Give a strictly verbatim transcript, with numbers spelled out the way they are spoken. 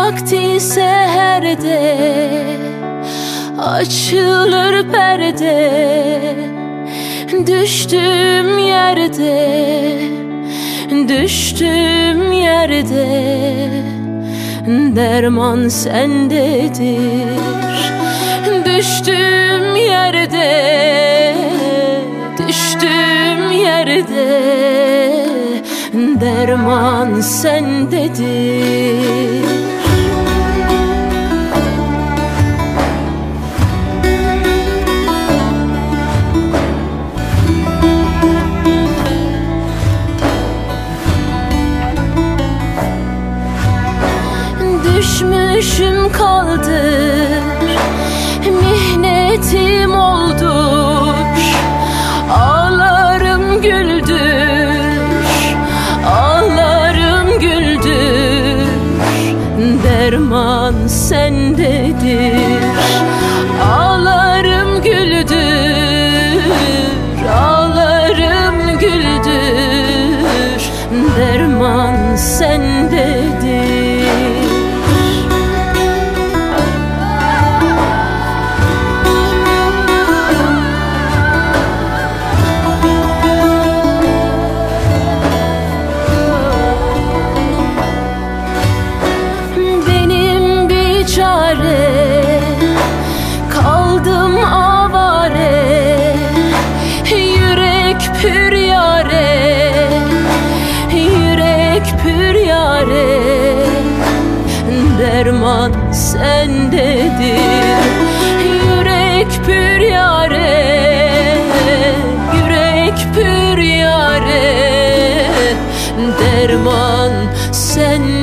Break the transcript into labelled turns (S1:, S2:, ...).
S1: vakti seherde açılır perde, düştüğüm yerde, düştüğüm yerde derman sendedir. Düştüğüm yerde, düştüğüm yerde derman sendedir. Düşmüşüm kaldır, mihnetim oldur, ağlarım güldür, ağlarım güldür, derman sendedir. Ağlarım güldür, ağlarım güldür, derman sendedir. Kaldım avare, yürek pür yare, yürek pür yare, derman sendedir. Yürek pür yare, yürek pür yare, derman sendedir.